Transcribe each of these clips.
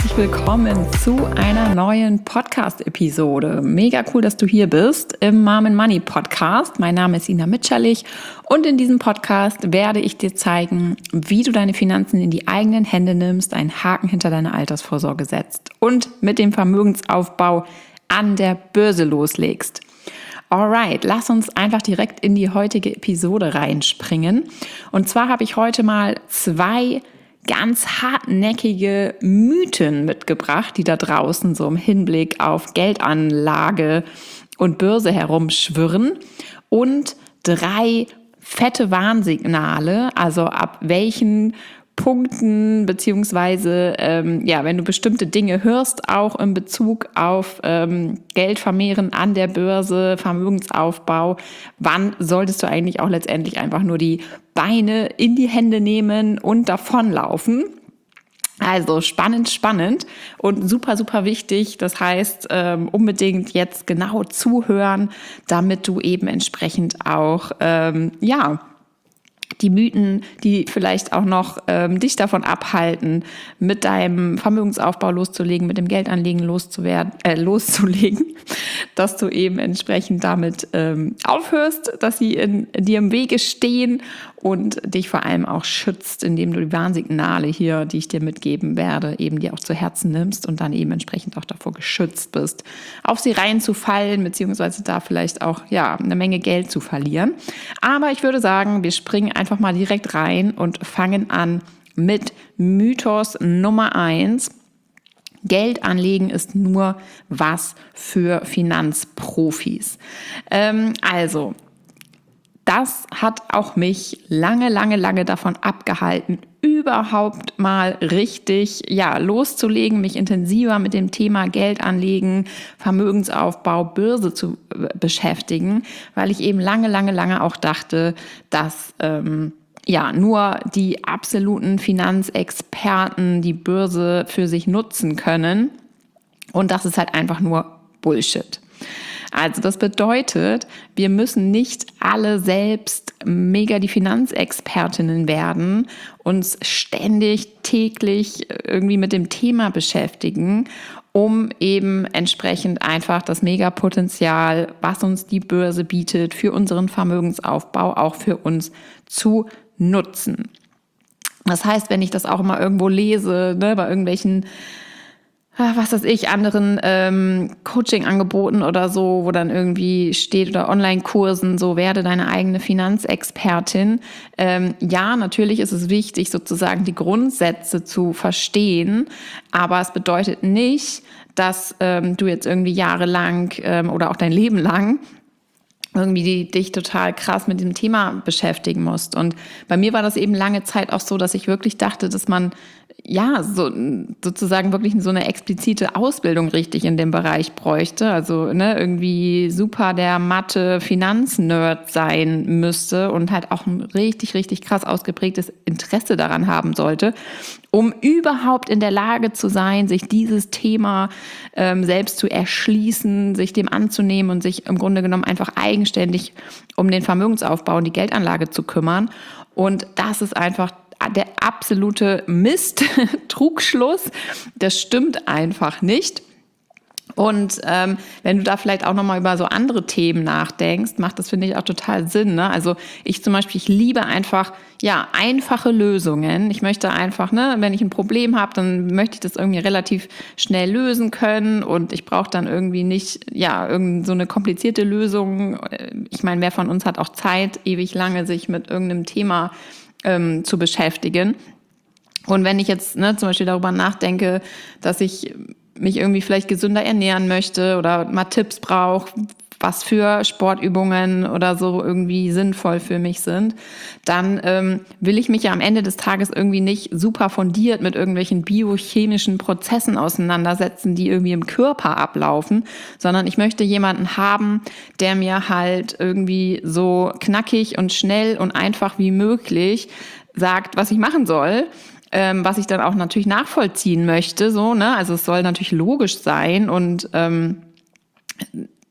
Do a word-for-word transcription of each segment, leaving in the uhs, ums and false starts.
herzlich willkommen zu einer neuen Podcast-Episode. Mega cool, dass du hier bist im Mom and Money Podcast. Mein Name ist Ina Mitscherlich und in diesem Podcast werde ich dir zeigen, wie du deine Finanzen in die eigenen Hände nimmst, einen Haken hinter deine Altersvorsorge setzt und mit dem Vermögensaufbau an der Börse loslegst. Alright, lass uns einfach direkt in die heutige Episode reinspringen. Und zwar habe ich heute mal zwei ganz hartnäckige Mythen mitgebracht, die da draußen so im Hinblick auf Geldanlage und Börse herumschwirren und drei fette Warnsignale, also ab welchen Punkten beziehungsweise ähm, ja, wenn du bestimmte Dinge hörst, auch in Bezug auf ähm, Geld vermehren an der Börse, Vermögensaufbau, wann solltest du eigentlich auch letztendlich einfach nur die Beine in die Hände nehmen und davonlaufen? Also spannend, spannend und super, super wichtig. Das heißt, ähm, unbedingt jetzt genau zuhören, damit du eben entsprechend auch, ähm, ja, die Mythen, die vielleicht auch noch ähm, dich davon abhalten, mit deinem Vermögensaufbau loszulegen, mit dem Geldanlegen loszuwerden, äh, loszulegen, dass du eben entsprechend damit ähm, aufhörst, dass sie in, in dir im Wege stehen und dich vor allem auch schützt, indem du die Warnsignale hier, die ich dir mitgeben werde, eben dir auch zu Herzen nimmst und dann eben entsprechend auch davor geschützt bist, auf sie reinzufallen, beziehungsweise da vielleicht auch ja eine Menge Geld zu verlieren. Aber ich würde sagen, wir springen einfach mal direkt rein und fangen an mit Mythos Nummer eins. Geld anlegen ist nur was für Finanzprofis. Ähm, also, das hat auch mich lange, lange, lange davon abgehalten, überhaupt mal richtig ja, loszulegen, mich intensiver mit dem Thema Geld anlegen, Vermögensaufbau, Börse zu äh, beschäftigen, weil ich eben lange, lange, lange auch dachte, dass ähm, ja nur die absoluten Finanzexperten die Börse für sich nutzen können. Und das ist halt einfach nur Bullshit. Also das bedeutet, wir müssen nicht alle selbst mega die Finanzexpertinnen werden, uns ständig, täglich irgendwie mit dem Thema beschäftigen, um eben entsprechend einfach das Megapotenzial, was uns die Börse bietet, für unseren Vermögensaufbau auch für uns zu nutzen. Das heißt, wenn ich das auch immer irgendwo lese, ne, bei irgendwelchen was weiß ich, anderen ähm, Coaching-Angeboten oder so, wo dann irgendwie steht oder Online-Kursen, so werde deine eigene Finanzexpertin. Ähm, ja, natürlich ist es wichtig, sozusagen die Grundsätze zu verstehen, aber es bedeutet nicht, dass ähm, du jetzt irgendwie jahrelang ähm, oder auch dein Leben lang irgendwie die, dich total krass mit dem Thema beschäftigen musst. Und bei mir war das eben lange Zeit auch so, dass ich wirklich dachte, dass man ja so sozusagen wirklich so eine explizite Ausbildung richtig in dem Bereich bräuchte. Also ne, irgendwie super der Mathe-Finanz-Nerd sein müsste und halt auch ein richtig, richtig krass ausgeprägtes Interesse daran haben sollte, um überhaupt in der Lage zu sein, sich dieses Thema ähm, selbst zu erschließen, sich dem anzunehmen und sich im Grunde genommen einfach eigenständig um den Vermögensaufbau und die Geldanlage zu kümmern. Und das ist einfach der absolute Mist, Trugschluss. Das stimmt einfach nicht. Und ähm, wenn du da vielleicht auch nochmal über so andere Themen nachdenkst, macht das, finde ich, auch total Sinn. Ne? Also ich zum Beispiel, ich liebe einfach ja einfache Lösungen. Ich möchte einfach, ne, wenn ich ein Problem habe, dann möchte ich das irgendwie relativ schnell lösen können und ich brauche dann irgendwie nicht ja irgend so eine komplizierte Lösung. Ich meine, wer von uns hat auch Zeit, ewig lange sich mit irgendeinem Thema ähm, zu beschäftigen? Und wenn ich jetzt ne, zum Beispiel darüber nachdenke, dass ich mich irgendwie vielleicht gesünder ernähren möchte oder mal Tipps brauche, was für Sportübungen oder so irgendwie sinnvoll für mich sind, dann ähm, will ich mich ja am Ende des Tages irgendwie nicht super fundiert mit irgendwelchen biochemischen Prozessen auseinandersetzen, die irgendwie im Körper ablaufen, sondern ich möchte jemanden haben, der mir halt irgendwie so knackig und schnell und einfach wie möglich sagt, was ich machen soll. Ähm, was ich dann auch natürlich nachvollziehen möchte, so, ne? Also es soll natürlich logisch sein und ähm,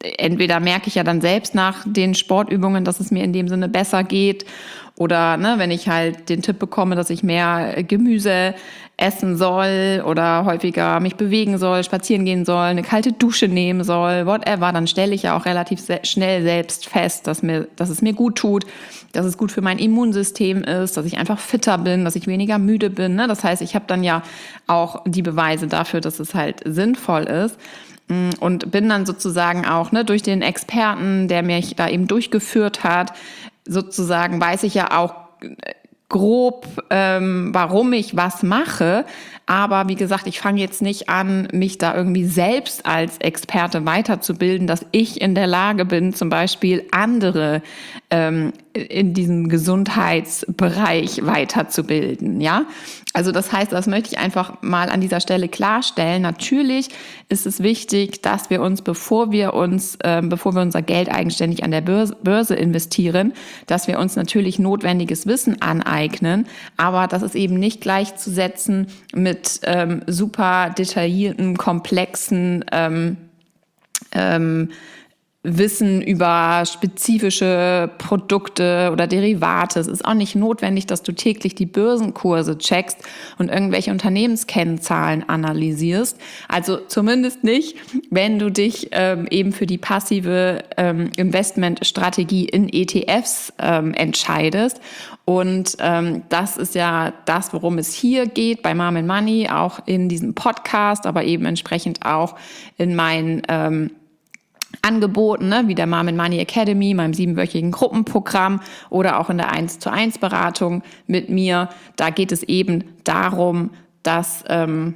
entweder merke ich ja dann selbst nach den Sportübungen, dass es mir in dem Sinne besser geht. Oder ne, wenn ich halt den Tipp bekomme, dass ich mehr Gemüse essen soll oder häufiger mich bewegen soll, spazieren gehen soll, eine kalte Dusche nehmen soll, whatever, dann stelle ich ja auch relativ se- schnell selbst fest, dass mir, dass es mir gut tut, dass es gut für mein Immunsystem ist, dass ich einfach fitter bin, dass ich weniger müde bin. Ne? Das heißt, ich habe dann ja auch die Beweise dafür, dass es halt sinnvoll ist. Und bin dann sozusagen auch ne, durch den Experten, der mich da eben durchgeführt hat, sozusagen weiß ich ja auch grob, ähm, warum ich was mache. Aber wie gesagt, ich fange jetzt nicht an, mich da irgendwie selbst als Experte weiterzubilden, dass ich in der Lage bin, zum Beispiel andere ähm, in diesem Gesundheitsbereich weiterzubilden. Ja, also das heißt, das möchte ich einfach mal an dieser Stelle klarstellen. Natürlich ist es wichtig, dass wir uns, bevor wir uns, äh, bevor wir unser Geld eigenständig an der Börse, Börse investieren, dass wir uns natürlich notwendiges Wissen aneignen. Aber das ist eben nicht gleichzusetzen mit ähm, super detaillierten, komplexen ähm, ähm, Wissen über spezifische Produkte oder Derivate. Es ist auch nicht notwendig, dass du täglich die Börsenkurse checkst und irgendwelche Unternehmenskennzahlen analysierst. Also zumindest nicht, wenn du dich ähm, eben für die passive ähm, Investmentstrategie in E T Fs ähm, entscheidest. Und ähm, das ist ja das, worum es hier geht bei Mom and Money, auch in diesem Podcast, aber eben entsprechend auch in meinen ähm, Angeboten, ne, wie der Mom and Money Academy, meinem siebenwöchigen Gruppenprogramm oder auch in der eins zu eins Beratung mit mir. Da geht es eben darum, dass ähm,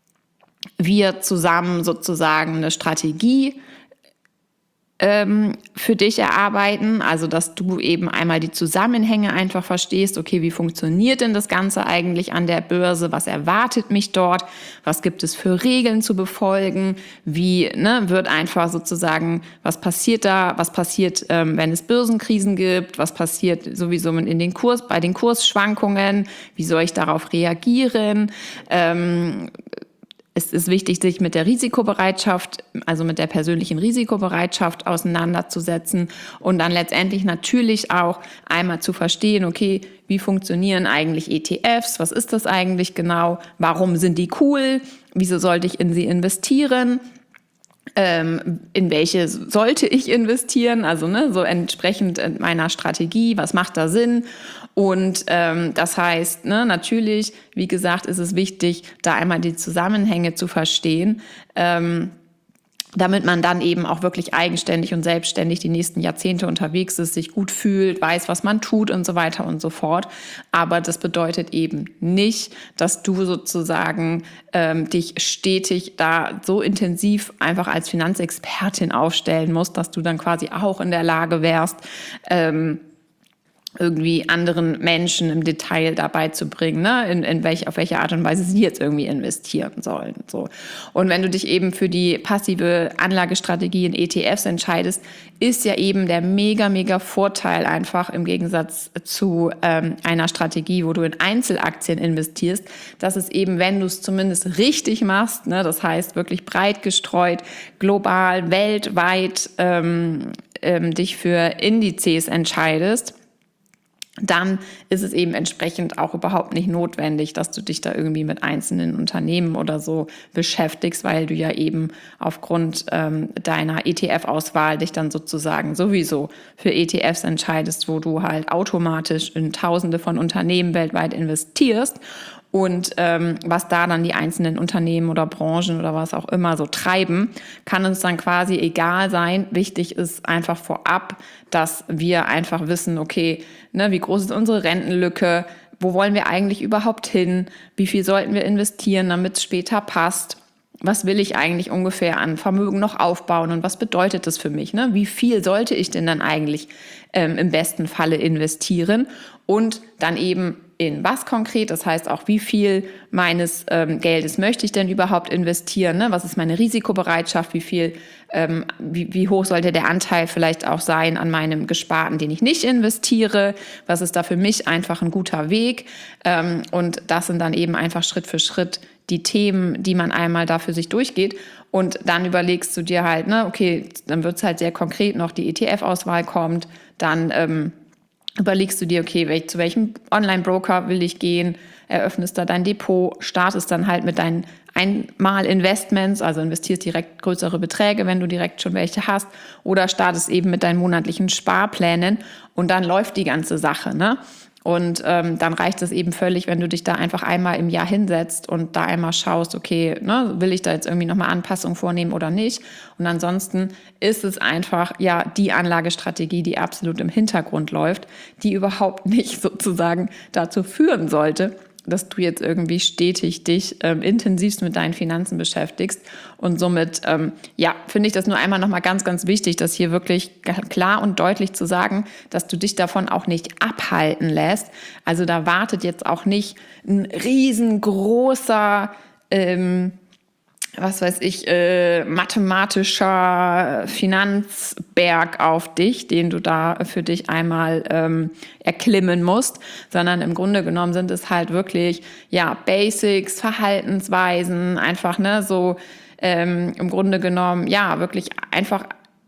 wir zusammen sozusagen eine Strategie ähm, für dich erarbeiten, also dass du eben einmal die Zusammenhänge einfach verstehst, okay, wie funktioniert denn das Ganze eigentlich an der Börse, was erwartet mich dort, was gibt es für Regeln zu befolgen, wie ne, wird einfach sozusagen, was passiert da, was passiert, ähm, wenn es Börsenkrisen gibt, was passiert sowieso in den Kurs, bei den Kursschwankungen, wie soll ich darauf reagieren, ähm, Es ist wichtig, sich mit der Risikobereitschaft, also mit der persönlichen Risikobereitschaft auseinanderzusetzen und dann letztendlich natürlich auch einmal zu verstehen, okay, wie funktionieren eigentlich E T Fs? Was ist das eigentlich genau? Warum sind die cool? Wieso sollte ich in sie investieren? Ähm, in welche sollte ich investieren? Also ne, so entsprechend meiner Strategie, was macht da Sinn? Und ähm, das heißt, ne, natürlich, wie gesagt, ist es wichtig, da einmal die Zusammenhänge zu verstehen, ähm, damit man dann eben auch wirklich eigenständig und selbstständig die nächsten Jahrzehnte unterwegs ist, sich gut fühlt, weiß, was man tut und so weiter und so fort. Aber das bedeutet eben nicht, dass du sozusagen ähm, dich stetig da so intensiv einfach als Finanzexpertin aufstellen musst, dass du dann quasi auch in der Lage wärst, ähm, irgendwie anderen Menschen im Detail dabei zu bringen, ne? in, in welch, auf welche Art und Weise sie jetzt irgendwie investieren sollen. So. Und wenn du dich eben für die passive Anlagestrategie in E T Fs entscheidest, ist ja eben der mega, mega Vorteil einfach im Gegensatz zu ähm, einer Strategie, wo du in Einzelaktien investierst, dass es eben, wenn du es zumindest richtig machst, ne, das heißt wirklich breit gestreut, global, weltweit ähm, ähm, dich für Indizes entscheidest, dann ist es eben entsprechend auch überhaupt nicht notwendig, dass du dich da irgendwie mit einzelnen Unternehmen oder so beschäftigst, weil du ja eben aufgrund ähm, deiner E T F-Auswahl dich dann sozusagen sowieso für E T Fs entscheidest, wo du halt automatisch in Tausende von Unternehmen weltweit investierst. Und ähm, was da dann die einzelnen Unternehmen oder Branchen oder was auch immer so treiben, kann uns dann quasi egal sein. Wichtig ist einfach vorab, dass wir einfach wissen, okay, ne, wie groß ist unsere Rentenlücke, wo wollen wir eigentlich überhaupt hin, wie viel sollten wir investieren, damit es später passt. Was will ich eigentlich ungefähr an Vermögen noch aufbauen und was bedeutet das für mich? Ne? Wie viel sollte ich denn dann eigentlich ähm, im besten Falle investieren und dann eben in was konkret? Das heißt auch, wie viel meines ähm, Geldes möchte ich denn überhaupt investieren? Ne? Was ist meine Risikobereitschaft? Wie viel, ähm, wie, wie hoch sollte der Anteil vielleicht auch sein an meinem Gesparten, den ich nicht investiere? Was ist da für mich einfach ein guter Weg? Ähm, und das sind dann eben einfach Schritt für Schritt die Themen, die man einmal da für sich durchgeht. Und dann überlegst du dir halt, ne, okay, dann wird es halt sehr konkret noch, die E T F-Auswahl kommt, dann ähm, überlegst du dir, okay, welch, zu welchem Online-Broker will ich gehen, eröffnest da dein Depot, startest dann halt mit deinen Einmal-Investments, also investierst direkt größere Beträge, wenn du direkt schon welche hast, oder startest eben mit deinen monatlichen Sparplänen und dann läuft die ganze Sache, ne? Und ähm, dann reicht es eben völlig, wenn du dich da einfach einmal im Jahr hinsetzt und da einmal schaust, okay, ne, will ich da jetzt irgendwie nochmal Anpassungen vornehmen oder nicht? Und ansonsten ist es einfach ja die Anlagestrategie, die absolut im Hintergrund läuft, die überhaupt nicht sozusagen dazu führen sollte, dass du jetzt irgendwie stetig dich ähm, intensivst mit deinen Finanzen beschäftigst. Und somit, ähm, ja, finde ich das nur einmal nochmal ganz, ganz wichtig, dass hier wirklich klar und deutlich zu sagen, dass du dich davon auch nicht abhalten lässt. Also da wartet jetzt auch nicht ein riesengroßer, ähm, was weiß ich, äh, mathematischer Finanzberg auf dich, den du da für dich einmal ähm, erklimmen musst, sondern im Grunde genommen sind es halt wirklich, ja, Basics, Verhaltensweisen, einfach, ne, so ähm, im Grunde genommen, ja, wirklich einfach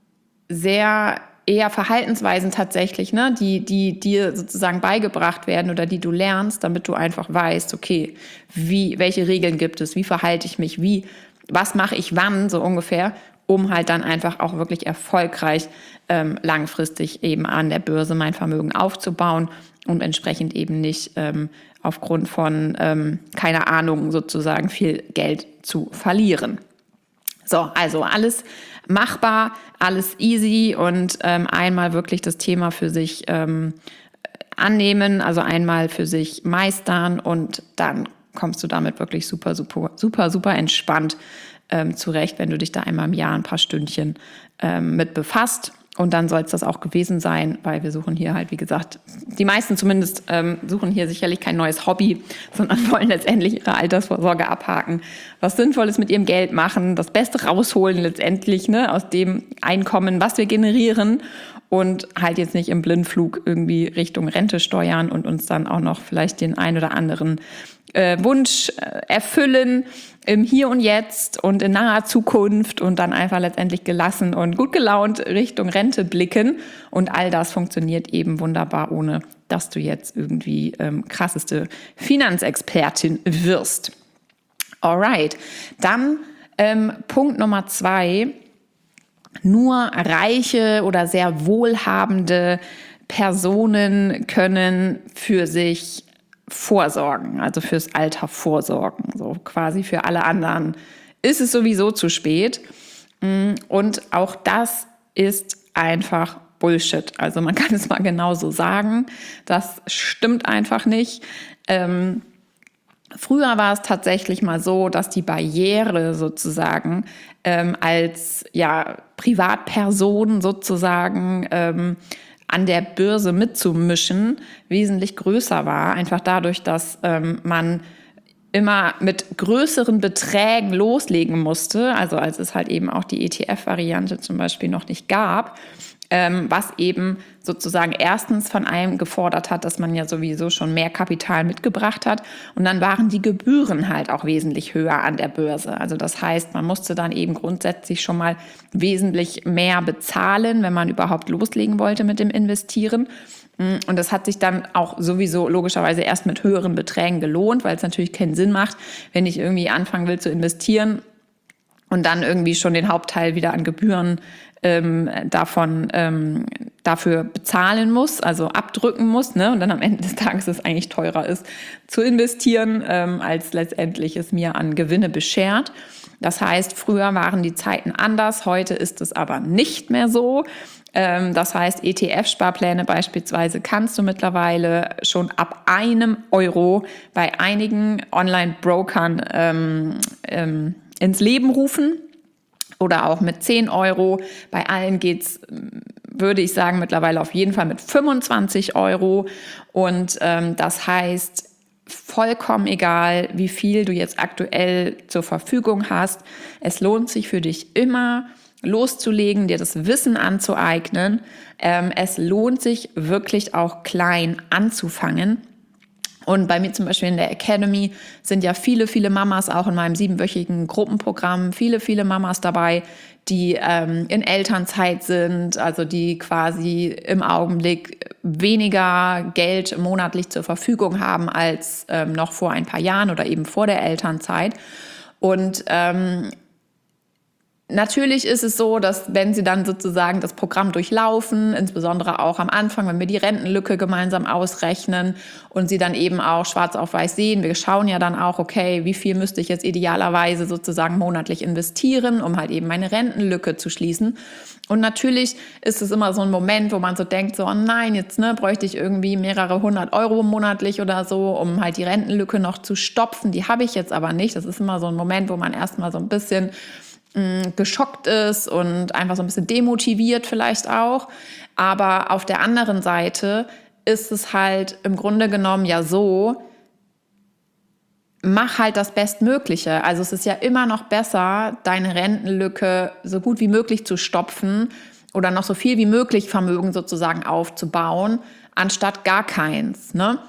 sehr eher Verhaltensweisen tatsächlich, ne, die, die dir sozusagen beigebracht werden oder die du lernst, damit du einfach weißt, okay, wie, welche Regeln gibt es, wie verhalte ich mich, wie was mache ich wann, so ungefähr, um halt dann einfach auch wirklich erfolgreich ähm, langfristig eben an der Börse mein Vermögen aufzubauen und entsprechend eben nicht ähm, aufgrund von, ähm, keine Ahnung, sozusagen viel Geld zu verlieren. So, also alles machbar, alles easy und ähm, einmal wirklich das Thema für sich ähm, annehmen, also einmal für sich meistern und dann kommst du damit wirklich super, super, super, super entspannt ähm, zurecht, wenn du dich da einmal im Jahr ein paar Stündchen ähm, mit befasst. Und dann soll es das auch gewesen sein, weil wir suchen hier halt, wie gesagt, die meisten zumindest ähm, suchen hier sicherlich kein neues Hobby, sondern wollen letztendlich ihre Altersvorsorge abhaken, was Sinnvolles mit ihrem Geld machen, das Beste rausholen letztendlich, ne, aus dem Einkommen, was wir generieren und halt jetzt nicht im Blindflug irgendwie Richtung Rente steuern und uns dann auch noch vielleicht den ein oder anderen äh, Wunsch äh, erfüllen im Hier und Jetzt und in naher Zukunft und dann einfach letztendlich gelassen und gut gelaunt Richtung Rente blicken. Und all das funktioniert eben wunderbar, ohne dass du jetzt irgendwie ähm, krasseste Finanzexpertin wirst. Alright, dann ähm, Punkt Nummer zwei. Nur reiche oder sehr wohlhabende Personen können für sich vorsorgen, also fürs Alter vorsorgen. So quasi für alle anderen ist es sowieso zu spät. Und auch das ist einfach Bullshit. Also man kann es mal genauso sagen. Das stimmt einfach nicht. Ähm, Früher war es tatsächlich mal so, dass die Barriere sozusagen ähm, als ja, Privatperson sozusagen ähm, an der Börse mitzumischen wesentlich größer war. Einfach dadurch, dass ähm, man immer mit größeren Beträgen loslegen musste, also als es halt eben auch die E T F-Variante zum Beispiel noch nicht gab, ähm, was eben sozusagen erstens von einem gefordert hat, dass man ja sowieso schon mehr Kapital mitgebracht hat und dann waren die Gebühren halt auch wesentlich höher an der Börse. Also das heißt, man musste dann eben grundsätzlich schon mal wesentlich mehr bezahlen, wenn man überhaupt loslegen wollte mit dem Investieren. Und das hat sich dann auch sowieso logischerweise erst mit höheren Beträgen gelohnt, weil es natürlich keinen Sinn macht, wenn ich irgendwie anfangen will zu investieren und dann irgendwie schon den Hauptteil wieder an Gebühren ähm, davon ähm, dafür bezahlen muss, also abdrücken muss, ne? Und dann am Ende des Tages es eigentlich teurer ist zu investieren, ähm, als letztendlich es mir an Gewinne beschert. Das heißt, früher waren die Zeiten anders, heute ist es aber nicht mehr so. Ähm, das heißt, E T F-Sparpläne beispielsweise kannst du mittlerweile schon ab einem Euro bei einigen Online-Brokern ähm, ähm, ins Leben rufen. Oder auch mit zehn Euro. Bei allen geht's, würde ich sagen, mittlerweile auf jeden Fall mit fünfundzwanzig Euro. Und ähm, das heißt, vollkommen egal, wie viel du jetzt aktuell zur Verfügung hast. Es lohnt sich für dich immer, loszulegen, dir das Wissen anzueignen. Ähm, es lohnt sich wirklich auch klein anzufangen. Und bei mir zum Beispiel in der Academy sind ja viele, viele Mamas, auch in meinem siebenwöchigen Gruppenprogramm, viele, viele Mamas dabei, die ähm, in Elternzeit sind, also die quasi im Augenblick weniger Geld monatlich zur Verfügung haben als ähm, noch vor ein paar Jahren oder eben vor der Elternzeit. Und ähm, natürlich ist es so, dass wenn sie dann sozusagen das Programm durchlaufen, insbesondere auch am Anfang, wenn wir die Rentenlücke gemeinsam ausrechnen und sie dann eben auch schwarz auf weiß sehen, wir schauen ja dann auch, okay, wie viel müsste ich jetzt idealerweise sozusagen monatlich investieren, um halt eben meine Rentenlücke zu schließen. Und natürlich ist es immer so ein Moment, wo man so denkt, so, oh nein, jetzt ne, bräuchte ich irgendwie mehrere hundert Euro monatlich oder so, um halt die Rentenlücke noch zu stopfen. Die habe ich jetzt aber nicht. Das ist immer so ein Moment, wo man erstmal so ein bisschen geschockt ist und einfach so ein bisschen demotiviert vielleicht auch. Aber auf der anderen Seite ist es halt im Grunde genommen ja so, mach halt das Bestmögliche. Also es ist ja immer noch besser, deine Rentenlücke so gut wie möglich zu stopfen oder noch so viel wie möglich Vermögen sozusagen aufzubauen, anstatt gar keins, ne?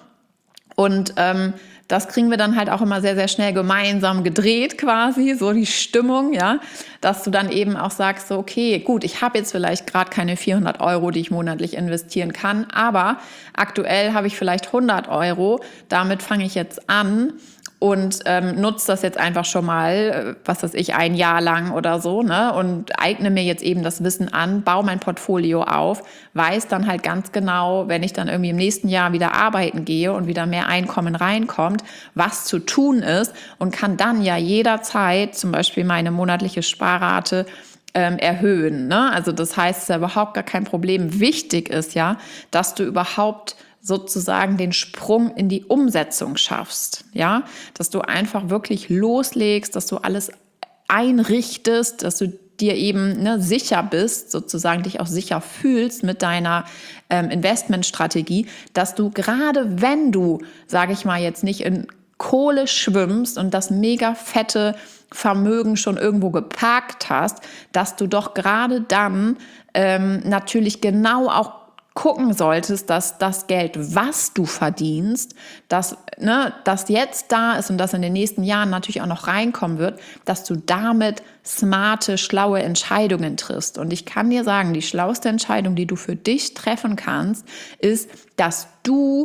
Und ähm, das kriegen wir dann halt auch immer sehr, sehr schnell gemeinsam gedreht quasi, so die Stimmung, ja, dass du dann eben auch sagst, so okay, gut, ich habe jetzt vielleicht gerade keine vierhundert Euro, die ich monatlich investieren kann, aber aktuell habe ich vielleicht hundert Euro, damit fange ich jetzt an und ähm, nutze das jetzt einfach schon mal, was weiß ich, ein Jahr lang oder so, ne, und eigne mir jetzt eben das Wissen an, baue mein Portfolio auf, weiß dann halt ganz genau, wenn ich dann irgendwie im nächsten Jahr wieder arbeiten gehe und wieder mehr Einkommen reinkommt, was zu tun ist und kann dann ja jederzeit zum Beispiel meine monatliche Sparrate ähm, erhöhen, ne? Also das heißt, es ist ja überhaupt gar kein Problem. Wichtig ist ja, dass du überhaupt sozusagen den Sprung in die Umsetzung schaffst, ja, dass du einfach wirklich loslegst, dass du alles einrichtest, dass du dir eben ne, sicher bist, sozusagen dich auch sicher fühlst mit deiner ähm, Investmentstrategie, dass du gerade wenn du, sage ich mal jetzt nicht in Kohle schwimmst und das mega fette Vermögen schon irgendwo geparkt hast, dass du doch gerade dann ähm, natürlich genau auch gucken solltest, dass das Geld, was du verdienst, dass, ne, das jetzt da ist und das in den nächsten Jahren natürlich auch noch reinkommen wird, dass du damit smarte, schlaue Entscheidungen triffst. Und ich kann dir sagen, die schlauste Entscheidung, die du für dich treffen kannst, ist, dass du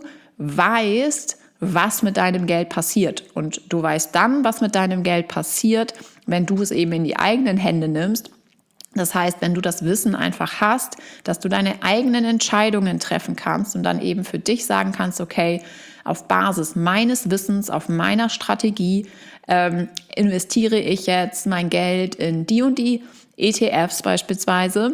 weißt, was mit deinem Geld passiert. Und du weißt dann, was mit deinem Geld passiert, wenn du es eben in die eigenen Hände nimmst. Das heißt, wenn du das Wissen einfach hast, dass du deine eigenen Entscheidungen treffen kannst und dann eben für dich sagen kannst, okay, auf Basis meines Wissens, auf meiner Strategie ähm, investiere ich jetzt mein Geld in die und die E T Fs beispielsweise.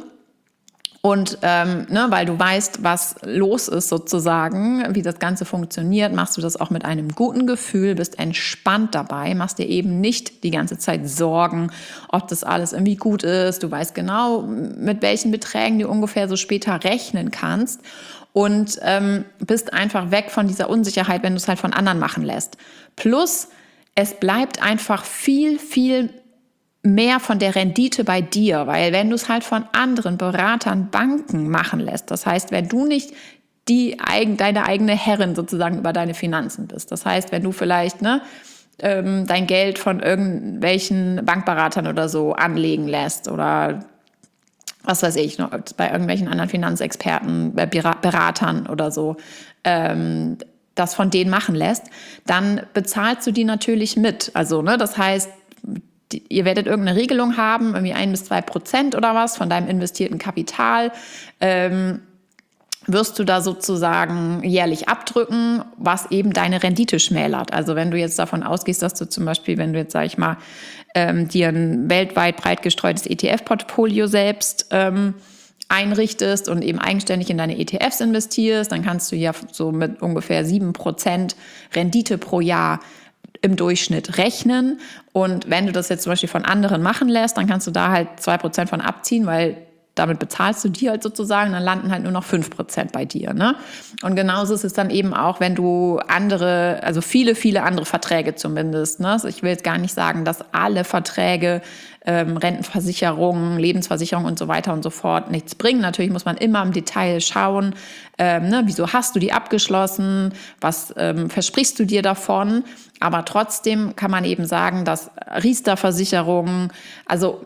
Und ähm, ne, weil du weißt, was los ist sozusagen, wie das Ganze funktioniert, machst du das auch mit einem guten Gefühl, bist entspannt dabei, machst dir eben nicht die ganze Zeit Sorgen, ob das alles irgendwie gut ist. Du weißt genau, mit welchen Beträgen du ungefähr so später rechnen kannst und ähm, bist einfach weg von dieser Unsicherheit, wenn du es halt von anderen machen lässt. Plus, es bleibt einfach viel, viel mehr von der Rendite bei dir, weil wenn du es halt von anderen Beratern, Banken machen lässt, das heißt, wenn du nicht die deine eigene Herrin sozusagen über deine Finanzen bist, das heißt, wenn du vielleicht ne, ähm, dein Geld von irgendwelchen Bankberatern oder so anlegen lässt oder was weiß ich, noch bei irgendwelchen anderen Finanzexperten, Beratern oder so, ähm, das von denen machen lässt, dann bezahlst du die natürlich mit. Also, ne, das heißt, ihr werdet irgendeine Regelung haben, irgendwie ein bis zwei Prozent oder was von deinem investierten Kapital, ähm, wirst du da sozusagen jährlich abdrücken, was eben deine Rendite schmälert. Also wenn du jetzt davon ausgehst, dass du zum Beispiel, wenn du jetzt, sag ich mal, ähm, dir ein weltweit breit gestreutes E T F-Portfolio selbst ähm, einrichtest und eben eigenständig in deine E T Fs investierst, dann kannst du ja so mit ungefähr sieben Prozent Rendite pro Jahr im Durchschnitt rechnen. Und wenn du das jetzt zum Beispiel von anderen machen lässt, dann kannst du da halt zwei Prozent von abziehen, weil damit bezahlst du die halt sozusagen, dann landen halt nur noch fünf Prozent bei dir. Ne? Und genauso ist es dann eben auch, wenn du andere, also viele, viele andere Verträge zumindest. Ne? Also ich will jetzt gar nicht sagen, dass alle Verträge, ähm, Rentenversicherungen, Lebensversicherung und so weiter und so fort nichts bringen. Natürlich muss man immer im Detail schauen, ähm, ne? Wieso hast du die abgeschlossen, was ähm, versprichst du dir davon. Aber trotzdem kann man eben sagen, dass Riester-Versicherungen, also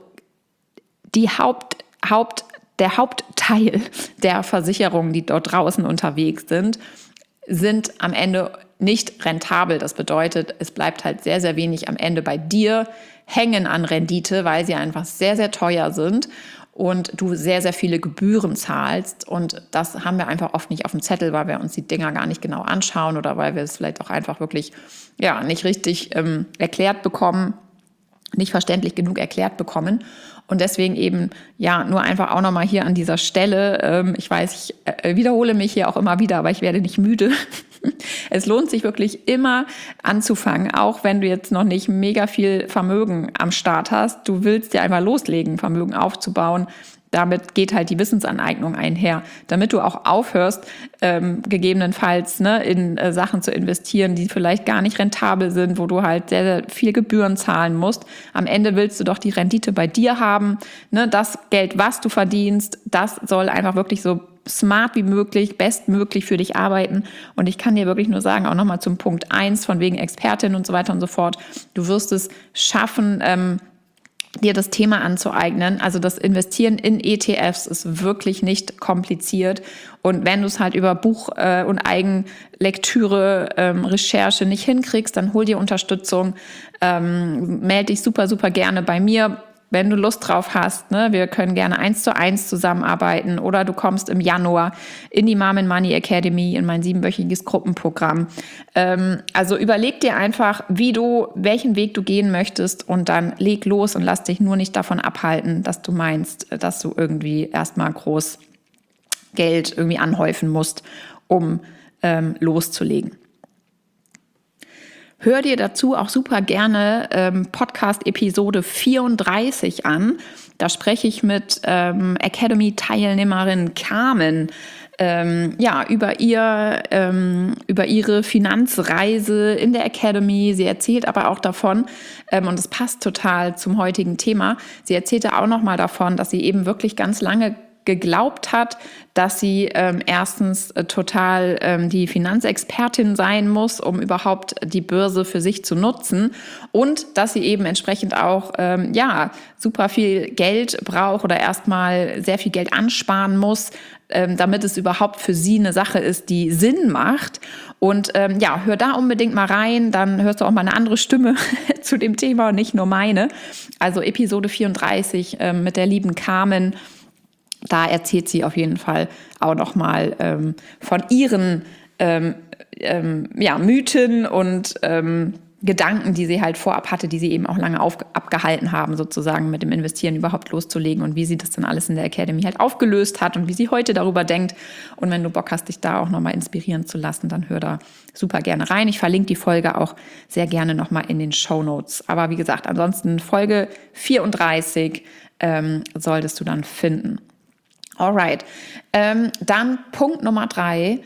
die Haupt, Haupt, der Hauptteil der Versicherungen, die dort draußen unterwegs sind, sind am Ende nicht rentabel. Das bedeutet, es bleibt halt sehr, sehr wenig am Ende bei dir hängen an Rendite, weil sie einfach sehr, sehr teuer sind und du sehr, sehr viele Gebühren zahlst. Und das haben wir einfach oft nicht auf dem Zettel, weil wir uns die Dinger gar nicht genau anschauen oder weil wir es vielleicht auch einfach wirklich ja, nicht richtig ähm, erklärt bekommen, nicht verständlich genug erklärt bekommen. Und deswegen eben, ja, nur einfach auch nochmal hier an dieser Stelle, ähm, ich weiß, ich äh, wiederhole mich hier auch immer wieder, aber ich werde nicht müde. Es lohnt sich wirklich immer anzufangen, auch wenn du jetzt noch nicht mega viel Vermögen am Start hast. Du willst ja einmal loslegen, Vermögen aufzubauen. Damit geht halt die Wissensaneignung einher, damit du auch aufhörst, ähm, gegebenenfalls ne, in äh, Sachen zu investieren, die vielleicht gar nicht rentabel sind, wo du halt sehr, sehr viel Gebühren zahlen musst. Am Ende willst du doch die Rendite bei dir haben. Ne? Das Geld, was du verdienst, das soll einfach wirklich so smart wie möglich, bestmöglich für dich arbeiten. Und ich kann dir wirklich nur sagen, auch nochmal zum Punkt eins, von wegen Expertin und so weiter und so fort, du wirst es schaffen, ähm, dir das Thema anzueignen. Also das Investieren in E T Fs ist wirklich nicht kompliziert. Und wenn du es halt über Buch- äh, und Eigenlektüre, ähm, Recherche nicht hinkriegst, dann hol dir Unterstützung. Ähm, melde dich super, super gerne bei mir, wenn du Lust drauf hast. Ne? Wir können gerne eins zu eins zusammenarbeiten oder du kommst im Januar in die Mom and Money Academy, in mein siebenwöchiges Gruppenprogramm. Ähm, also überleg dir einfach, wie du, welchen Weg du gehen möchtest und dann leg los und lass dich nur nicht davon abhalten, dass du meinst, dass du irgendwie erstmal groß Geld irgendwie anhäufen musst, um ähm, loszulegen. Hör dir dazu auch super gerne ähm, Podcast-Episode vierunddreißig an. Da spreche ich mit ähm, Academy-Teilnehmerin Carmen ähm, ja, über, ihr, ähm, über ihre Finanzreise in der Academy. Sie erzählt aber auch davon, ähm, und es passt total zum heutigen Thema, sie erzählte auch nochmal davon, dass sie eben wirklich ganz lange geglaubt hat, dass sie ähm, erstens äh, total ähm, die Finanzexpertin sein muss, um überhaupt die Börse für sich zu nutzen und dass sie eben entsprechend auch ähm, ja super viel Geld braucht oder erstmal sehr viel Geld ansparen muss, ähm, damit es überhaupt für sie eine Sache ist, die Sinn macht. Und ähm, ja, hör da unbedingt mal rein, dann hörst du auch mal eine andere Stimme zu dem Thema und nicht nur meine. Also Episode vierunddreißig ähm, mit der lieben Carmen. Da erzählt sie auf jeden Fall auch nochmal ähm, von ihren ähm, ähm, ja, Mythen und ähm, Gedanken, die sie halt vorab hatte, die sie eben auch lange auf, abgehalten haben, sozusagen mit dem Investieren überhaupt loszulegen und wie sie das dann alles in der Academy halt aufgelöst hat und wie sie heute darüber denkt. Und wenn du Bock hast, dich da auch nochmal inspirieren zu lassen, dann hör da super gerne rein. Ich verlinke die Folge auch sehr gerne nochmal in den Shownotes. Aber wie gesagt, ansonsten Folge vierunddreißig ähm, solltest du dann finden. Alright, ähm, dann Punkt Nummer drei,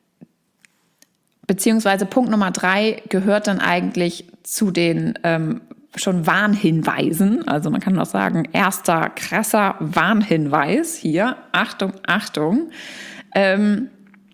beziehungsweise Punkt Nummer drei gehört dann eigentlich zu den ähm, schon Warnhinweisen. Also man kann auch sagen, erster krasser Warnhinweis hier. Achtung, Achtung. Ähm,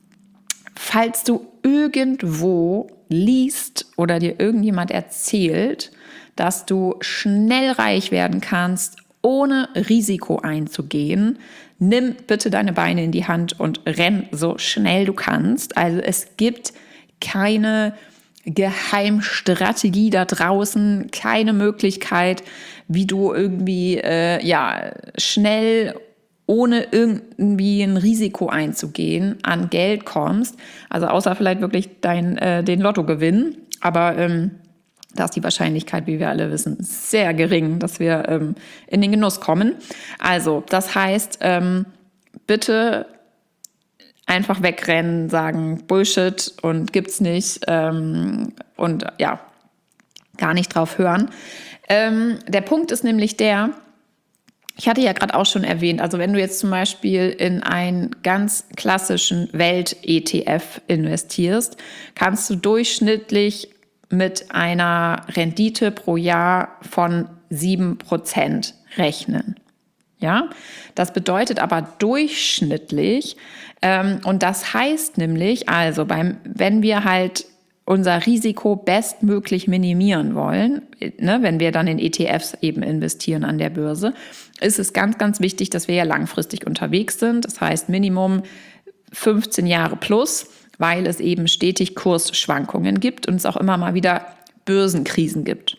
falls du irgendwo liest oder dir irgendjemand erzählt, dass du schnell reich werden kannst, ohne Risiko einzugehen, nimm bitte deine Beine in die Hand und renn so schnell du kannst. Also es gibt keine Geheimstrategie da draußen, keine Möglichkeit, wie du irgendwie äh, ja schnell ohne irgendwie ein Risiko einzugehen an Geld kommst. Also außer vielleicht wirklich dein, äh, den Lottogewinn. Aber ähm, da ist die Wahrscheinlichkeit, wie wir alle wissen, sehr gering, dass wir ähm, in den Genuss kommen. Also, das heißt, ähm, bitte einfach wegrennen, sagen Bullshit und gibt's nicht ähm, und ja, gar nicht drauf hören. Ähm, der Punkt ist nämlich der, Ich hatte ja gerade auch schon erwähnt, also wenn du jetzt zum Beispiel in einen ganz klassischen Welt-E T F investierst, kannst du durchschnittlich mit einer Rendite pro Jahr von sieben Prozent rechnen. Ja, das bedeutet aber durchschnittlich, ähm, und das heißt nämlich, also beim, wenn wir halt unser Risiko bestmöglich minimieren wollen, ne, wenn wir dann in E T Fs eben investieren an der Börse, ist es ganz, ganz wichtig, dass wir ja langfristig unterwegs sind. Das heißt Minimum fünfzehn Jahre plus, weil es eben stetig Kursschwankungen gibt und es auch immer mal wieder Börsenkrisen gibt.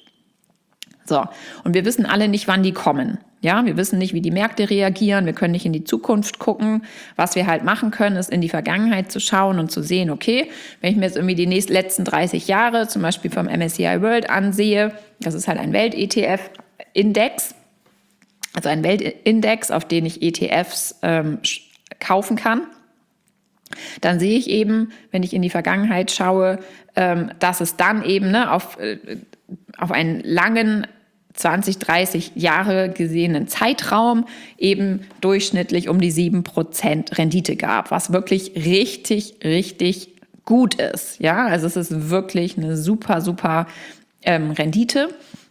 So, und wir wissen alle nicht, wann die kommen. Ja, wir wissen nicht, wie die Märkte reagieren. Wir können nicht in die Zukunft gucken. Was wir halt machen können, ist in die Vergangenheit zu schauen und zu sehen, okay, wenn ich mir jetzt irgendwie die nächsten, letzten dreißig Jahre zum Beispiel vom M S C I World ansehe, das ist halt ein Welt-E T F-Index, also ein Weltindex, auf den ich E T Fs ähm, kaufen kann, dann sehe ich eben, wenn ich in die Vergangenheit schaue, ähm, dass es dann eben ne, auf, äh, auf einen langen zwanzig, dreißig Jahre gesehenen Zeitraum eben durchschnittlich um die sieben Prozent Rendite gab, was wirklich richtig, richtig gut ist. Ja, also es ist wirklich eine super, super ähm, Rendite.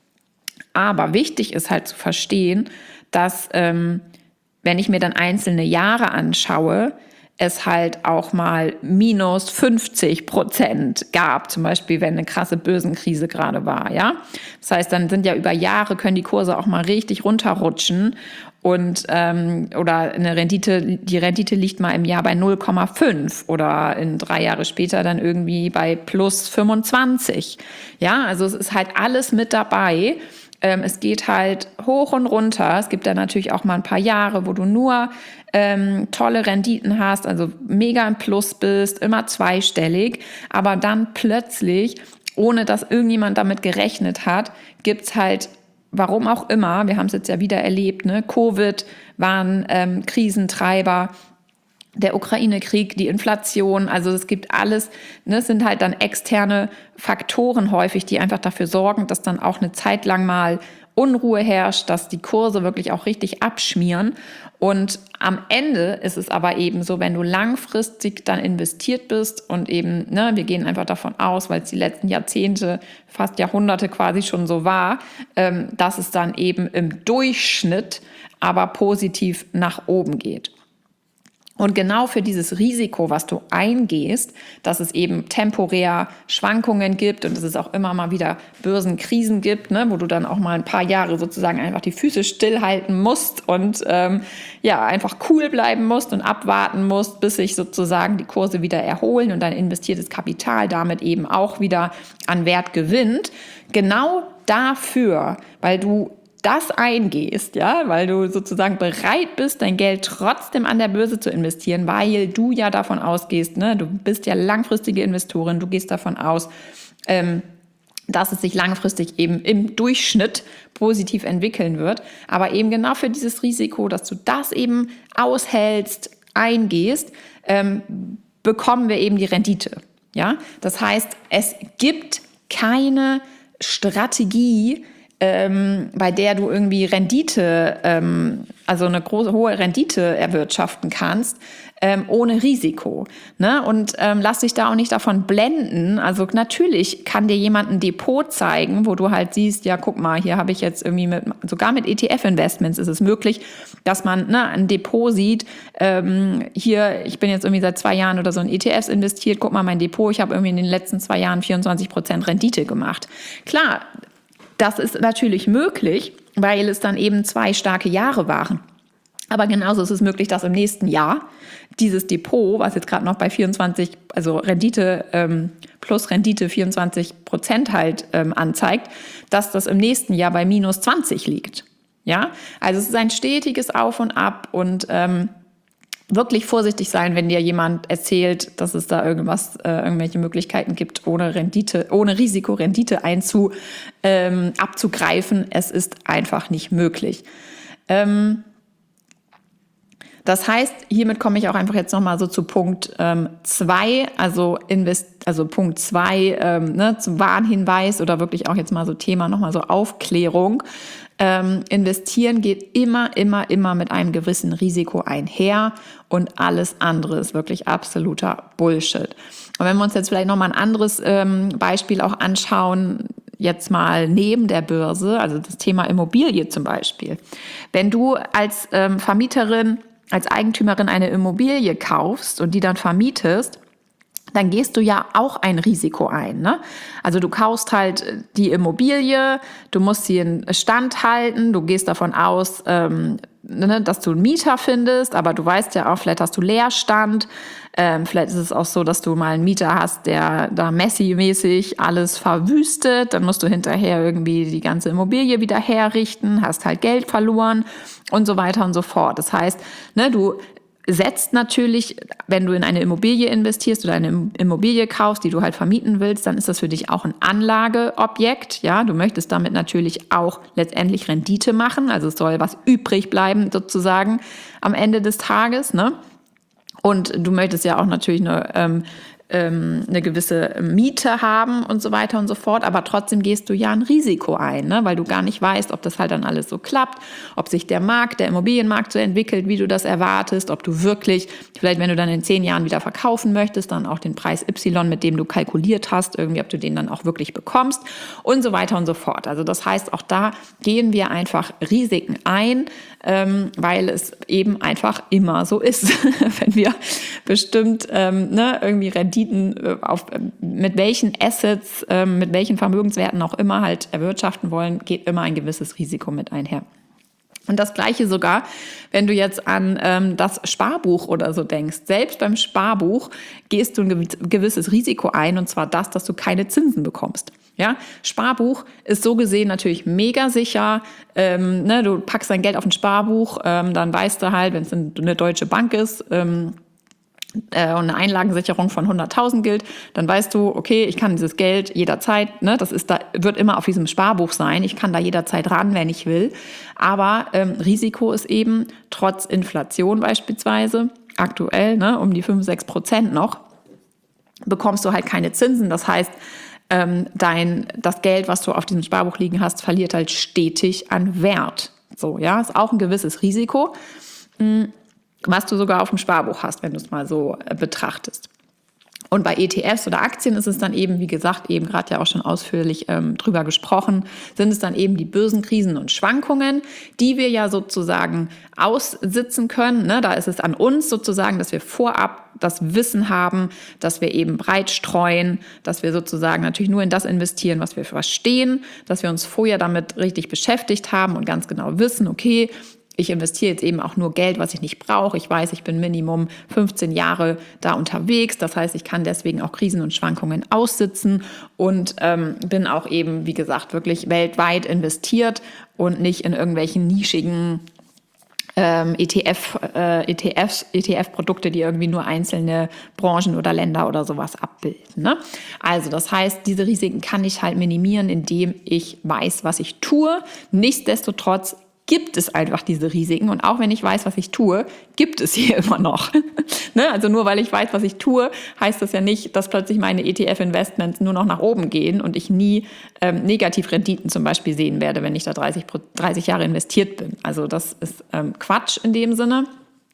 Aber wichtig ist halt zu verstehen, dass ähm, wenn ich mir dann einzelne Jahre anschaue, es halt auch mal minus fünfzig Prozent gab, zum Beispiel, wenn eine krasse Börsenkrise gerade war, ja. Das heißt, dann sind ja über Jahre, können die Kurse auch mal richtig runterrutschen und ähm, oder eine Rendite, die Rendite liegt mal im Jahr bei null Komma fünf oder in drei Jahre später dann irgendwie bei plus fünfundzwanzig. Ja, also es ist halt alles mit dabei. Ähm, es geht halt hoch und runter. Es gibt dann natürlich auch mal ein paar Jahre, wo du nur ähm, tolle Renditen hast, also mega im Plus bist, immer zweistellig. Aber dann plötzlich, ohne dass irgendjemand damit gerechnet hat, gibt's halt, warum auch immer, wir haben es jetzt ja wieder erlebt, ne? Covid waren ähm, Krisentreiber, der Ukraine-Krieg, die Inflation, also es gibt alles, ne, es sind halt dann externe Faktoren häufig, die einfach dafür sorgen, dass dann auch eine Zeit lang mal Unruhe herrscht, dass die Kurse wirklich auch richtig abschmieren. Und am Ende ist es aber eben so, wenn du langfristig dann investiert bist und eben, ne, wir gehen einfach davon aus, weil es die letzten Jahrzehnte, fast Jahrhunderte quasi schon so war, ähm, dass es dann eben im Durchschnitt aber positiv nach oben geht. Und genau für dieses Risiko, was du eingehst, dass es eben temporär Schwankungen gibt und dass es auch immer mal wieder Börsenkrisen gibt, ne, wo du dann auch mal ein paar Jahre sozusagen einfach die Füße stillhalten musst und ähm, ja einfach cool bleiben musst und abwarten musst, bis sich sozusagen die Kurse wieder erholen und dein investiertes Kapital damit eben auch wieder an Wert gewinnt. Genau dafür, weil du das eingehst, ja, weil du sozusagen bereit bist, dein Geld trotzdem an der Börse zu investieren, weil du ja davon ausgehst, ne, du bist ja langfristige Investorin, du gehst davon aus, ähm, dass es sich langfristig eben im Durchschnitt positiv entwickeln wird, aber eben genau für dieses Risiko, dass du das eben aushältst, eingehst, ähm, bekommen wir eben die Rendite, ja. Das heißt, es gibt keine Strategie, Ähm, bei der du irgendwie Rendite, ähm, also eine große, hohe Rendite erwirtschaften kannst, ähm, ohne Risiko. Ne? Und ähm, lass dich da auch nicht davon blenden. Also natürlich kann dir jemand ein Depot zeigen, wo du halt siehst, ja, guck mal, hier habe ich jetzt irgendwie mit, sogar mit E T F-Investments ist es möglich, dass man ne, ein Depot sieht, ähm, hier, ich bin jetzt irgendwie seit zwei Jahren oder so in E T Fs investiert, guck mal mein Depot, ich habe irgendwie in den letzten zwei Jahren vierundzwanzig Prozent Rendite gemacht. Klar, das ist natürlich möglich, weil es dann eben zwei starke Jahre waren. Aber genauso ist es möglich, dass im nächsten Jahr dieses Depot, was jetzt gerade noch bei vierundzwanzig, also Rendite ähm, plus Rendite vierundzwanzig Prozent halt ähm, anzeigt, dass das im nächsten Jahr bei minus zwanzig liegt. Ja, also es ist ein stetiges Auf und Ab und ähm, wirklich vorsichtig sein, wenn dir jemand erzählt, dass es da irgendwas, äh, irgendwelche Möglichkeiten gibt, ohne Rendite, ohne Risiko Rendite einzu, ähm, abzugreifen. Es ist einfach nicht möglich. Ähm, Das heißt, hiermit komme ich auch einfach jetzt nochmal so zu Punkt ähm, zwei, also invest, also Punkt zwei, ähm, ne, zum Warnhinweis oder wirklich auch jetzt mal so Thema nochmal so Aufklärung. Ähm, investieren geht immer, immer, immer mit einem gewissen Risiko einher und alles andere ist wirklich absoluter Bullshit. Und wenn wir uns jetzt vielleicht nochmal ein anderes ähm, Beispiel auch anschauen, jetzt mal neben der Börse, also das Thema Immobilie zum Beispiel. Wenn du als ähm, Vermieterin, als Eigentümerin eine Immobilie kaufst und die dann vermietest, dann gehst du ja auch ein Risiko ein, ne? Also du kaufst halt die Immobilie, du musst sie in Stand halten, du gehst davon aus, ähm, ne, dass du einen Mieter findest, aber du weißt ja auch, vielleicht hast du Leerstand, ähm, vielleicht ist es auch so, dass du mal einen Mieter hast, der da Messi-mäßig alles verwüstet, dann musst du hinterher irgendwie die ganze Immobilie wieder herrichten, hast halt Geld verloren und so weiter und so fort. Das heißt, ne, du setzt natürlich, wenn du in eine Immobilie investierst oder eine Immobilie kaufst, die du halt vermieten willst, dann ist das für dich auch ein Anlageobjekt. Ja, du möchtest damit natürlich auch letztendlich Rendite machen. Also es soll was übrig bleiben sozusagen am Ende des Tages, ne? Und du möchtest ja auch natürlich eine, ähm, ähm, eine gewisse Miete haben und so weiter und so fort. Aber trotzdem gehst du ja ein Risiko ein, ne? Weil du gar nicht weißt, ob das halt dann alles so klappt, ob sich der Markt, der Immobilienmarkt so entwickelt, wie du das erwartest, ob du wirklich, vielleicht wenn du dann in zehn Jahren wieder verkaufen möchtest, dann auch den Preis Y, mit dem du kalkuliert hast, irgendwie, ob du den dann auch wirklich bekommst und so weiter und so fort. Also das heißt, auch da gehen wir einfach Risiken ein, ähm, weil es eben einfach immer so ist, wenn wir bestimmt ähm, ne, irgendwie Renditen äh, auf, äh, mit welchen Assets, äh, mit welchen Vermögenswerten auch immer halt erwirtschaften wollen, geht immer ein gewisses Risiko mit einher. Und das Gleiche sogar, wenn du jetzt an ähm, das Sparbuch oder so denkst. Selbst beim Sparbuch gehst du ein gewisses Risiko ein, und zwar das, dass du keine Zinsen bekommst. Ja, Sparbuch ist so gesehen natürlich mega sicher. Ähm, ne, du packst dein Geld auf ein Sparbuch, ähm, dann weißt du halt, wenn es eine deutsche Bank ist, ähm, äh, und eine Einlagensicherung von hunderttausend gilt, dann weißt du, okay, ich kann dieses Geld jederzeit, ne, das ist da, wird immer auf diesem Sparbuch sein, ich kann da jederzeit ran, wenn ich will. Aber ähm, Risiko ist eben trotz Inflation beispielsweise aktuell, ne, um die fünf, sechs Prozent noch, bekommst du halt keine Zinsen. Das heißt, ähm, dein, das Geld, was du auf diesem Sparbuch liegen hast, verliert halt stetig an Wert. So, ja, ist auch ein gewisses Risiko, mh, was du sogar auf dem Sparbuch hast, wenn du es mal so äh, betrachtest. Und bei E T Fs oder Aktien ist es dann eben, wie gesagt, eben gerade ja auch schon ausführlich ähm, drüber gesprochen, sind es dann eben die Börsenkrisen und Schwankungen, die wir ja sozusagen aussitzen können. Ne? Da ist es an uns sozusagen, dass wir vorab das Wissen haben, dass wir eben breit streuen, dass wir sozusagen natürlich nur in das investieren, was wir verstehen, dass wir uns vorher damit richtig beschäftigt haben und ganz genau wissen, okay, ich investiere jetzt eben auch nur Geld, was ich nicht brauche. Ich weiß, ich bin Minimum fünfzehn Jahre da unterwegs. Das heißt, ich kann deswegen auch Krisen und Schwankungen aussitzen und ähm, bin auch eben, wie gesagt, wirklich weltweit investiert und nicht in irgendwelchen nischigen ähm, E T F, äh, E T Fs, E T F-Produkte, die irgendwie nur einzelne Branchen oder Länder oder sowas abbilden. Ne? Also das heißt, diese Risiken kann ich halt minimieren, indem ich weiß, was ich tue. Nichtsdestotrotz gibt es einfach diese Risiken. Und auch wenn ich weiß, was ich tue, gibt es hier immer noch. Ne? Also nur weil ich weiß, was ich tue, heißt das ja nicht, dass plötzlich meine E T F-Investments nur noch nach oben gehen und ich nie ähm, Negativrenditen zum Beispiel sehen werde, wenn ich da dreißig, dreißig Jahre investiert bin. Also das ist ähm, Quatsch in dem Sinne.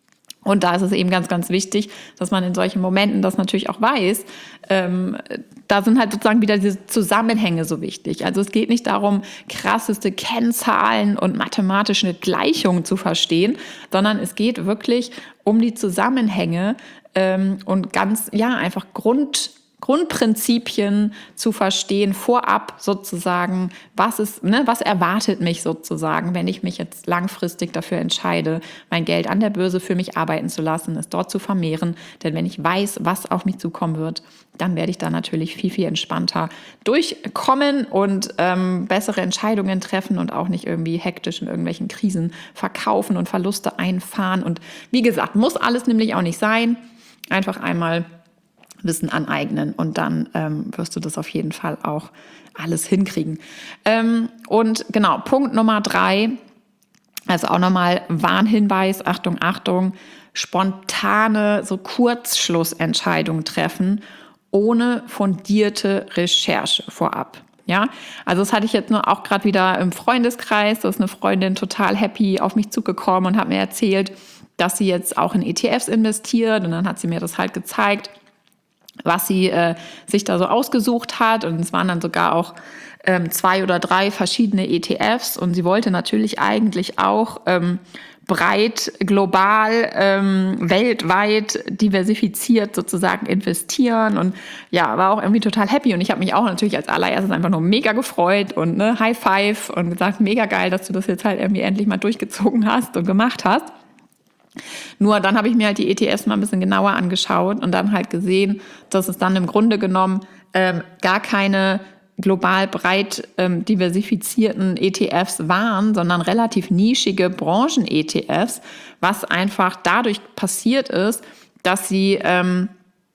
Und da ist es eben ganz, ganz wichtig, dass man in solchen Momenten das natürlich auch weiß. Ähm, da sind halt sozusagen wieder diese Zusammenhänge so wichtig. Also es geht nicht darum, krasseste Kennzahlen und mathematische Gleichungen zu verstehen, sondern es geht wirklich um die Zusammenhänge ähm, und ganz, ja, einfach Grund Grundprinzipien zu verstehen, vorab sozusagen, was ist, ne, was erwartet mich sozusagen, wenn ich mich jetzt langfristig dafür entscheide, mein Geld an der Börse für mich arbeiten zu lassen, es dort zu vermehren. Denn wenn ich weiß, was auf mich zukommen wird, dann werde ich da natürlich viel, viel entspannter durchkommen und ähm, bessere Entscheidungen treffen und auch nicht irgendwie hektisch in irgendwelchen Krisen verkaufen und Verluste einfahren. Und wie gesagt, muss alles nämlich auch nicht sein. Einfach einmal Wissen aneignen und dann ähm, wirst du das auf jeden Fall auch alles hinkriegen. Ähm, und genau, Punkt Nummer drei Also auch nochmal Warnhinweis, Achtung, Achtung, spontane, so Kurzschlussentscheidungen treffen, ohne fundierte Recherche vorab. Ja, also das hatte ich jetzt nur auch gerade wieder im Freundeskreis. Da ist eine Freundin total happy auf mich zugekommen und hat mir erzählt, dass sie jetzt auch in E T Fs investiert. Und dann hat sie mir das halt gezeigt, was sie äh, sich da so ausgesucht hat. Und es waren dann sogar auch ähm, zwei oder drei verschiedene E T Fs. Und sie wollte natürlich eigentlich auch ähm, breit, global, ähm, weltweit diversifiziert sozusagen investieren und ja, war auch irgendwie total happy und ich habe mich auch natürlich als allererstes einfach nur mega gefreut und ne, High Five und gesagt, mega geil, dass du das jetzt halt irgendwie endlich mal durchgezogen hast und gemacht hast. Nur dann habe ich mir halt die E T Fs mal ein bisschen genauer angeschaut und dann halt gesehen, dass es dann im Grunde genommen ähm, gar keine global breit ähm, diversifizierten E T Fs waren, sondern relativ nischige Branchen-E T Fs, was einfach dadurch passiert ist, dass sie, ähm,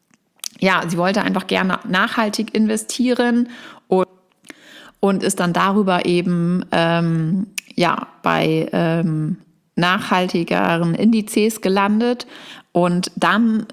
ja, sie wollte einfach gerne nachhaltig investieren und, und ist dann darüber eben, ähm, ja, bei ähm, nachhaltigeren Indizes gelandet und dann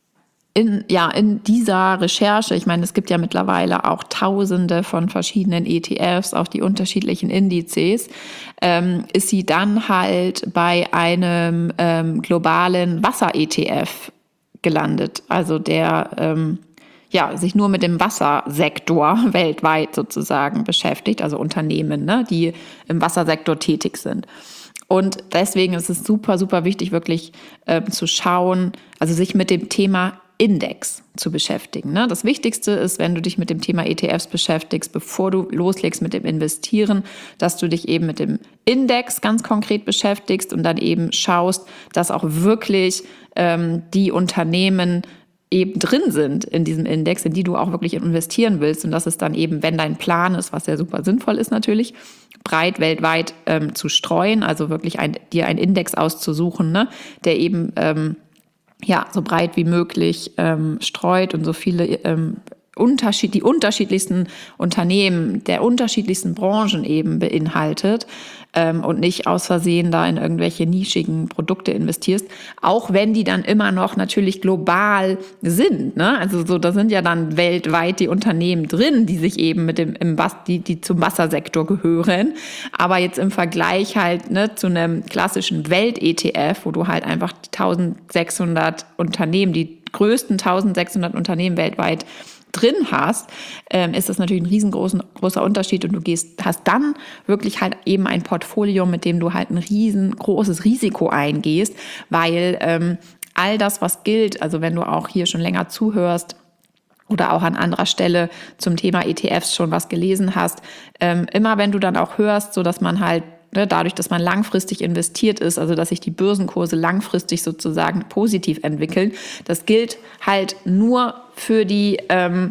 In, ja, in dieser Recherche, ich meine, es gibt ja mittlerweile auch Tausende von verschiedenen E T Fs, auch die unterschiedlichen Indizes, ähm, ist sie dann halt bei einem ähm, globalen Wasser-E T F gelandet, also der ähm, ja, sich nur mit dem Wassersektor weltweit sozusagen beschäftigt, also Unternehmen, ne, die im Wassersektor tätig sind. Und deswegen ist es super, super wichtig, wirklich äh, zu schauen, also sich mit dem Thema Index zu beschäftigen. Ne? Das Wichtigste ist, wenn du dich mit dem Thema E T Fs beschäftigst, bevor du loslegst mit dem Investieren, dass du dich eben mit dem Index ganz konkret beschäftigst und dann eben schaust, dass auch wirklich ähm, die Unternehmen eben drin sind in diesem Index, in die du auch wirklich investieren willst. Und das ist dann eben, wenn dein Plan ist, was ja super sinnvoll ist natürlich, breit weltweit ähm, zu streuen, also wirklich ein, dir einen Index auszusuchen, ne, der eben ähm, ja, so breit wie möglich ähm, streut und so viele ähm, Unterschied, die unterschiedlichsten Unternehmen der unterschiedlichsten Branchen eben beinhaltet ähm, und nicht aus Versehen da in irgendwelche nischigen Produkte investierst, auch wenn die dann immer noch natürlich global sind. Ne? Also so, da sind ja dann weltweit die Unternehmen drin, die sich eben mit dem im Was, die, die zum Wassersektor gehören. Aber jetzt im Vergleich halt ne, zu einem klassischen Welt-E T F, wo du halt einfach die eintausendsechshundert Unternehmen, die größten eintausendsechshundert Unternehmen weltweit drin hast, ähm, ist das natürlich ein riesengroßer großer Unterschied und du gehst, hast dann wirklich halt eben ein Portfolio, mit dem du halt ein riesengroßes Risiko eingehst, weil ähm, all das, was gilt, also wenn du auch hier schon länger zuhörst oder auch an anderer Stelle zum Thema E T Fs schon was gelesen hast, ähm, immer wenn du dann auch hörst, so dass man halt dadurch, dass man langfristig investiert ist, also dass sich die Börsenkurse langfristig sozusagen positiv entwickeln, das gilt halt nur für die ähm,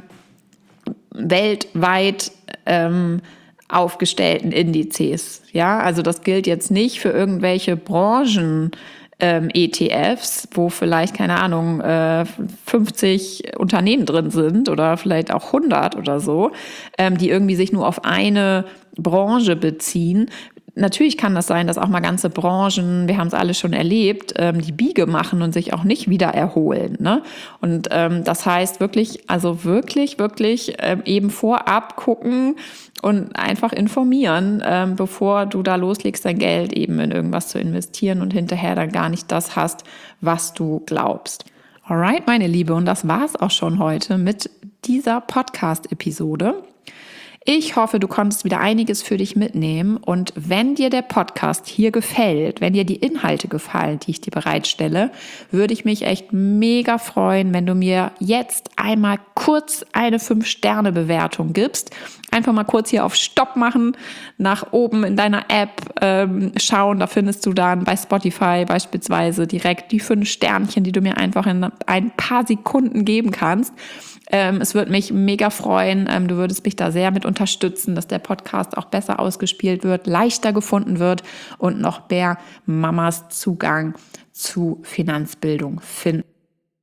weltweit ähm, aufgestellten Indizes. Ja, also das gilt jetzt nicht für irgendwelche Branchen. Ähm, E T Fs, wo vielleicht, keine Ahnung, äh, fünfzig Unternehmen drin sind oder vielleicht auch hundert oder so, ähm, die irgendwie sich nur auf eine Branche beziehen. Natürlich kann das sein, dass auch mal ganze Branchen, wir haben es alle schon erlebt, ähm, die Biege machen und sich auch nicht wieder erholen. Ne? Und ähm, das heißt wirklich, also wirklich, wirklich ähm, eben vorab gucken und einfach informieren, ähm, bevor du da loslegst, dein Geld eben in irgendwas zu investieren und hinterher dann gar nicht das hast, was du glaubst. Alright, meine Liebe, und das war's auch schon heute mit dieser Podcast-Episode. Ich hoffe, du konntest wieder einiges für dich mitnehmen und wenn dir der Podcast hier gefällt, wenn dir die Inhalte gefallen, die ich dir bereitstelle, würde ich mich echt mega freuen, wenn du mir jetzt einmal kurz eine fünf Sterne Bewertung gibst. Einfach mal kurz hier auf Stopp machen, nach oben in deiner App ähm, schauen, da findest du dann bei Spotify beispielsweise direkt die fünf Sternchen, die du mir einfach in ein paar Sekunden geben kannst. Ähm, es würde mich mega freuen, ähm, du würdest mich da sehr mit unterstützen, dass der Podcast auch besser ausgespielt wird, leichter gefunden wird und noch mehr Mamas Zugang zu Finanzbildung finden.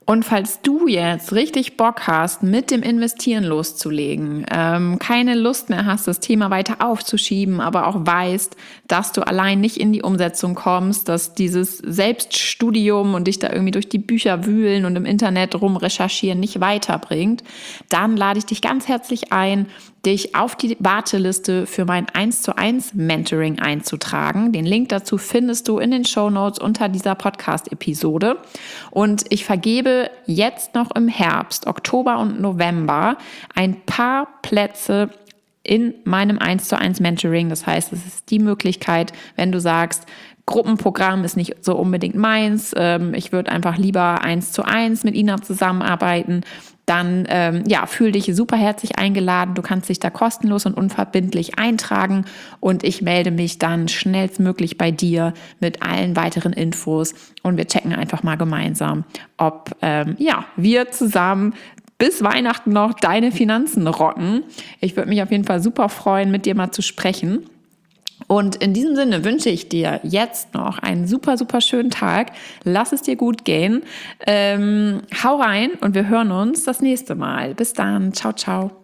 Und falls du jetzt richtig Bock hast, mit dem Investieren loszulegen, ähm, keine Lust mehr hast, das Thema weiter aufzuschieben, aber auch weißt, dass du allein nicht in die Umsetzung kommst, dass dieses Selbststudium und dich da irgendwie durch die Bücher wühlen und im Internet rum recherchieren nicht weiterbringt, dann lade ich dich ganz herzlich ein, dich auf die Warteliste für mein eins zu eins Mentoring einzutragen. Den Link dazu findest du in den Shownotes unter dieser Podcast-Episode. Und ich vergebe jetzt noch im Herbst, Oktober und November ein paar Plätze in meinem eins zu eins Mentoring. Das heißt, es ist die Möglichkeit, wenn du sagst, Gruppenprogramm ist nicht so unbedingt meins, ähm, ich würde einfach lieber eins zu eins mit Ina zusammenarbeiten, dann ähm, ja, fühl dich super herzlich eingeladen. Du kannst dich da kostenlos und unverbindlich eintragen und ich melde mich dann schnellstmöglich bei dir mit allen weiteren Infos und wir checken einfach mal gemeinsam, ob ähm, ja, wir zusammen bis Weihnachten noch deine Finanzen rocken. Ich würde mich auf jeden Fall super freuen, mit dir mal zu sprechen. Und in diesem Sinne wünsche ich dir jetzt noch einen super, super schönen Tag. Lass es dir gut gehen. Ähm, hau rein und wir hören uns das nächste Mal. Bis dann. Ciao, ciao.